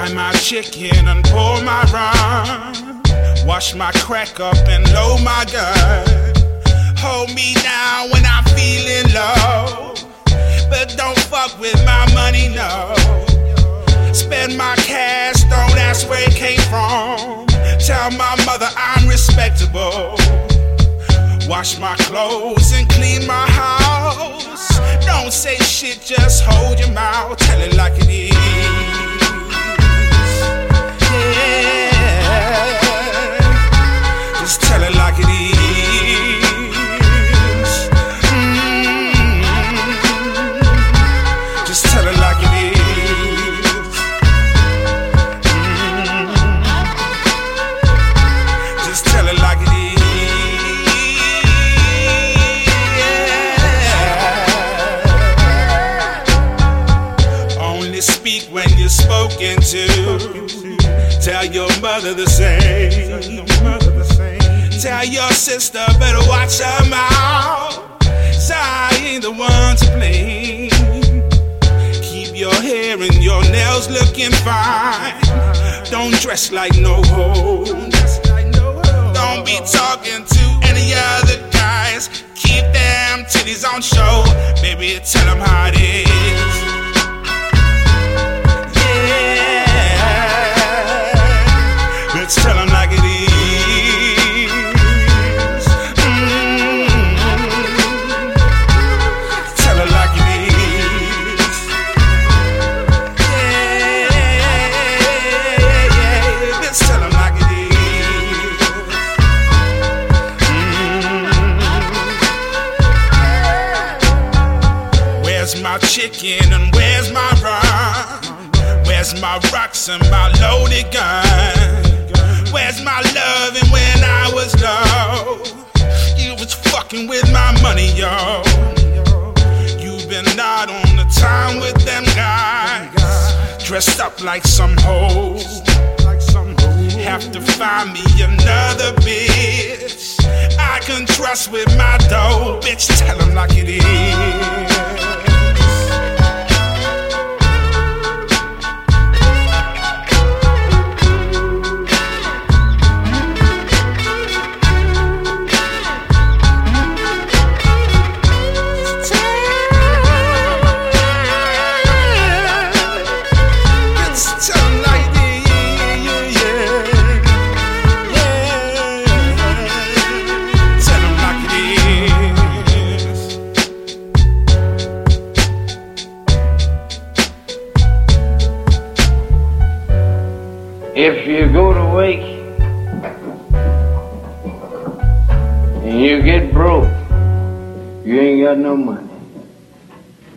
Fry my chicken and pour my rum. Wash my crack up and load my gun. Hold me down when I'm feeling low, but don't fuck with my money, no. Spend my cash, don't ask where it came from. Tell my mother I'm respectable. Wash my clothes and clean my house. Don't say shit, just hold your mouth. Tell it like it is. Yeah. Just tell it like it is. Just tell it like it is. Just tell it like it is. Speak when you're spoken to. Tell your mother the same. Tell your sister better watch her mouth. So I ain't the one to blame. Keep your hair and your nails looking fine. Don't dress like no hoe. Don't be talking to any other guys. Keep them titties on show. Baby, tell them how it is. Let's tell them like it is. Tell her like it is. Yeah. Let's tell them like it is. Where's my chicken and where's my rum? Where's my rocks and my loaded gun? Where's my loving when I was low? You was fucking with my money, yo. You've been out on the time with them guys, dressed up like some hoes. Have to find me another bitch I can trust with my dough. Bitch, tell them like it is. If you go to work and you get broke, you ain't got no money.